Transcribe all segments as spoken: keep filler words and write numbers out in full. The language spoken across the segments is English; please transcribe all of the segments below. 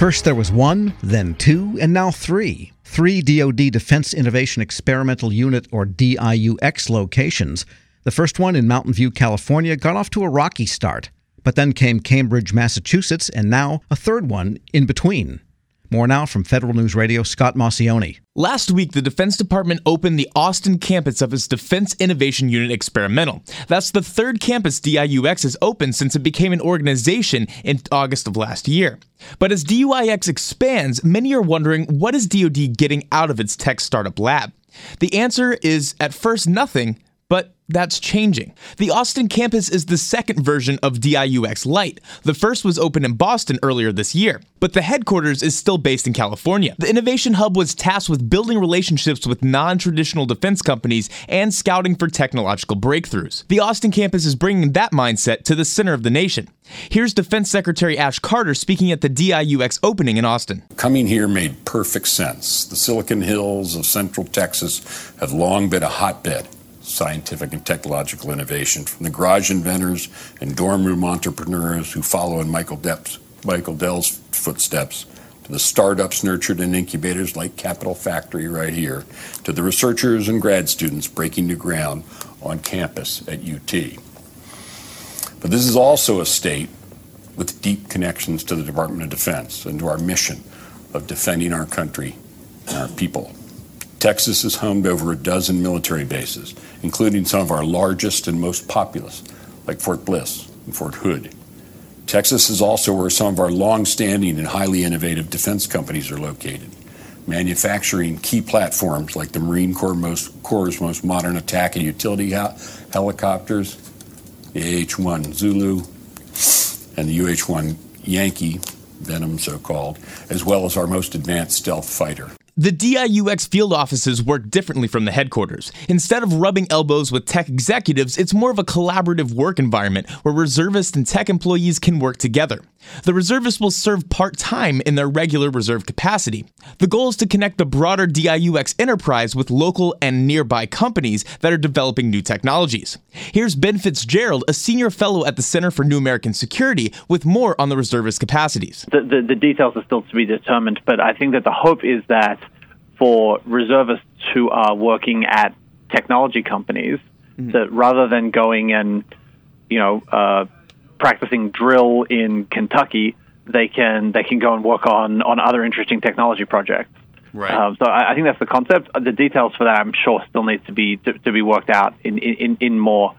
First there was one, then two, and now three. Three D O D Defense Innovation Experimental Unit, or D I U X, locations. The first one in Mountain View, California, got off to a rocky start. But then came Cambridge, Massachusetts, and now a third one in between. More now from Federal News Radio, Scott Maucione. Last week, the Defense Department opened the Austin campus of its Defense Innovation Unit Experimental. That's the third campus D I U X has opened since it became an organization in August of last year. But as D U I X expands, many are wondering, what is D O D getting out of its tech startup lab? The answer is, at first, nothing. But that's changing. The Austin campus is the second version of D I U X Lite. The first was opened in Boston earlier this year, but the headquarters is still based in California. The Innovation Hub was tasked with building relationships with non-traditional defense companies and scouting for technological breakthroughs. The Austin campus is bringing that mindset to the center of the nation. Here's Defense Secretary Ash Carter speaking at the D I U X opening in Austin. Coming here made perfect sense. The Silicon Hills of Central Texas have long been a hotbed scientific and technological innovation, from the garage inventors and dorm room entrepreneurs who follow in Michael, Depp's, Michael Dell's footsteps, to the startups nurtured in incubators like Capital Factory right here, to the researchers and grad students breaking new ground on campus at U T. But this is also a state with deep connections to the Department of Defense and to our mission of defending our country and our people. Texas is home to over a dozen military bases, including some of our largest and most populous, like Fort Bliss and Fort Hood. Texas is also where some of our long-standing and highly innovative defense companies are located, manufacturing key platforms like the Marine Corps most, Corps' most modern attack and utility hel- helicopters, the A H one Zulu and the U H one Yankee, Venom so-called, as well as our most advanced stealth fighter. The D I U X field offices work differently from the headquarters. Instead of rubbing elbows with tech executives, it's more of a collaborative work environment where reservists and tech employees can work together. The reservists will serve part-time in their regular reserve capacity. The goal is to connect the broader D I U X enterprise with local and nearby companies that are developing new technologies. Here's Ben Fitzgerald, a senior fellow at the Center for New American Security, with more on the reservist capacities. The, the, the details are still to be determined, but I think that the hope is that for reservists who are working at technology companies, mm-hmm. that rather than going and, you know, uh, practicing drill in Kentucky, they can they can go and work on, on other interesting technology projects. Right. Um, so I, I think that's the concept. The details for that, I'm sure, still need to be to, to be worked out in in, in more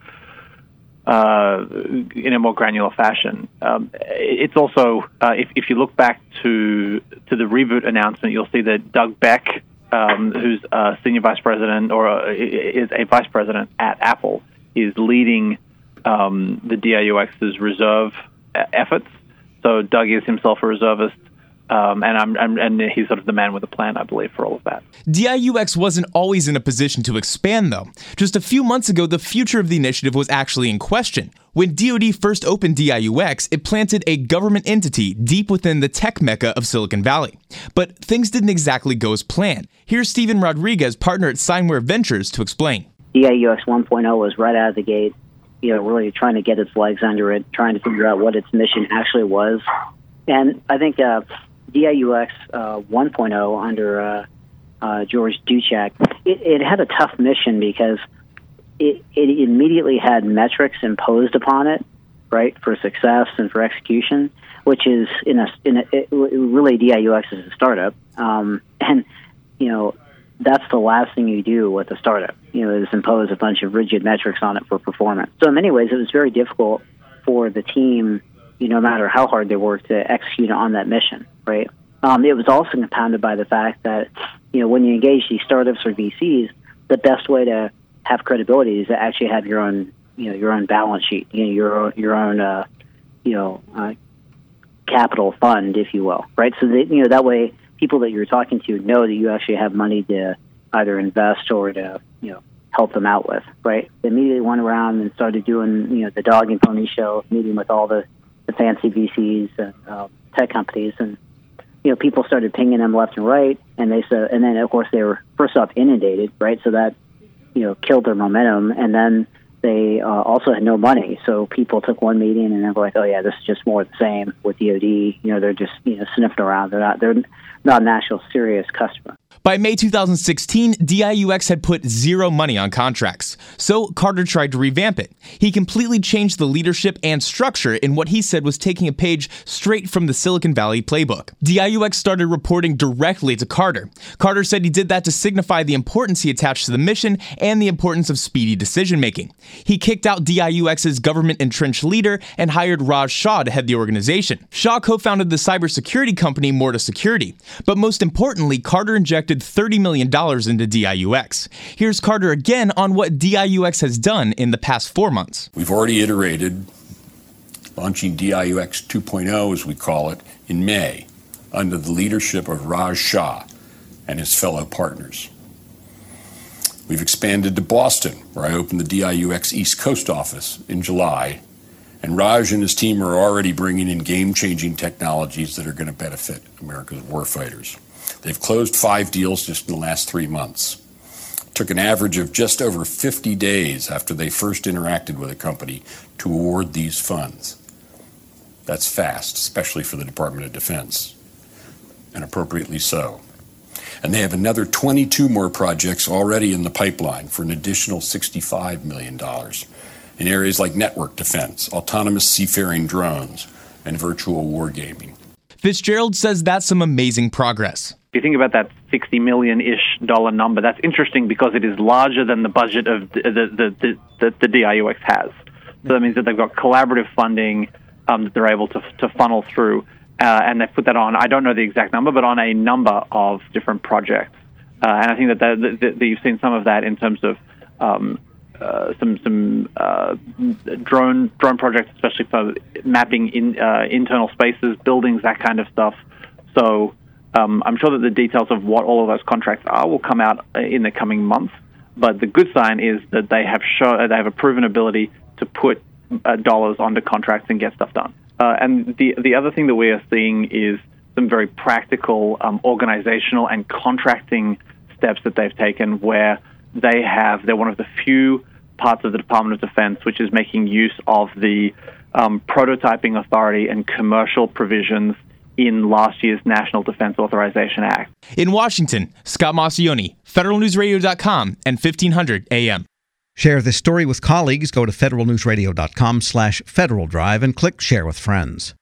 uh, in a more granular fashion. Um, it's also uh, if if you look back to to the reboot announcement, you'll see that Doug Beck, um, who's a senior vice president or a, is a vice president at Apple, is leading Um, the D I U X's reserve efforts. So Doug is himself a reservist, um, and I'm, I'm and he's sort of the man with a plan, I believe, for all of that. D I U X wasn't always in a position to expand, though. Just a few months ago, the future of the initiative was actually in question. When D O D first opened D I U X, it planted a government entity deep within the tech mecca of Silicon Valley. But things didn't exactly go as planned. Here's Steven Rodriguez, partner at Signware Ventures, to explain. D I U X one point oh was right out of the gate, you know, really trying to get its legs under it, trying to figure out what its mission actually was. And I think uh, D I U X uh, one point oh under uh, uh, George Duchak, it, it had a tough mission because it, it immediately had metrics imposed upon it, right, for success and for execution, which is in a, in a it, really D I U X is a startup. Um, and, you know, that's the last thing you do with a startup, you know, is impose a bunch of rigid metrics on it for performance. So in many ways, it was very difficult for the team, you know, no matter how hard they worked, to execute on that mission, right? Um, it was also compounded by the fact that, you know, when you engage these startups or V Cs, the best way to have credibility is to actually have your own, you know, your own balance sheet, you know, your own, your own, uh, you know, uh, capital fund, if you will, right? So that, you know, that way, people that you're talking to know that you actually have money to either invest or to, you know, help them out with, right? They immediately went around and started doing, you know, the dog and pony show, meeting with all the, the fancy V Cs and uh, tech companies, and, you know, people started pinging them left and right, and they said, and then of course they were first off inundated, right? So that, you know, killed their momentum, and then they uh, also had no money. So people took one meeting and they were like, "Oh yeah, this is just more of the same with D O D. You know, they're just you know sniffing around. They're not they're not an actual serious customer." By May two thousand sixteen, D I U X had put zero money on contracts, so Carter tried to revamp it. He completely changed the leadership and structure in what he said was taking a page straight from the Silicon Valley playbook. D I U X started reporting directly to Carter. Carter said he did that to signify the importance he attached to the mission and the importance of speedy decision-making. He kicked out D I U X's government-entrenched leader and hired Raj Shah to head the organization. Shah co-founded the cybersecurity company Morta Security, but most importantly, Carter injected thirty million dollars into D I U X. Here's Carter again on what D I U X has done in the past four months. We've already iterated, launching D I U X two point oh, as we call it, in May, under the leadership of Raj Shah and his fellow partners. We've expanded to Boston, where I opened the D I U X East Coast office in July, and Raj and his team are already bringing in game-changing technologies that are going to benefit America's warfighters. They've closed five deals just in the last three months. It took an average of just over fifty days after they first interacted with a company to award these funds. That's fast, especially for the Department of Defense, and appropriately so. And they have another twenty-two more projects already in the pipeline for an additional sixty-five million dollars in areas like network defense, autonomous seafaring drones, and virtual wargaming. Fitzgerald says that's some amazing progress. If you think about that sixty million-ish dollar number, that's interesting because it is larger than the budget of the the, the, the, the D I U X has. So that means that they've got collaborative funding um, that they're able to, to funnel through, uh, and they've put that on, I don't know the exact number, but on a number of different projects. Uh, and I think that, that, that, that you've seen some of that in terms of um, uh, some some uh, drone drone projects, especially for mapping in uh, internal spaces, buildings, that kind of stuff. So um, I'm sure that the details of what all of those contracts are will come out in the coming months. But the good sign is that they have show, they have a proven ability to put uh, dollars onto contracts and get stuff done. Uh, and the the other thing that we are seeing is some very practical um, organizational and contracting steps that they've taken, where they have they're one of the few parts of the Department of Defense which is making use of the um, prototyping authority and commercial provisions in last year's National Defense Authorization Act. In Washington, Scott Maucione, Federal News Radio dot com and fifteen hundred A M. Share this story with colleagues. Go to federal news radio dot com slash Federal Drive and click Share with Friends.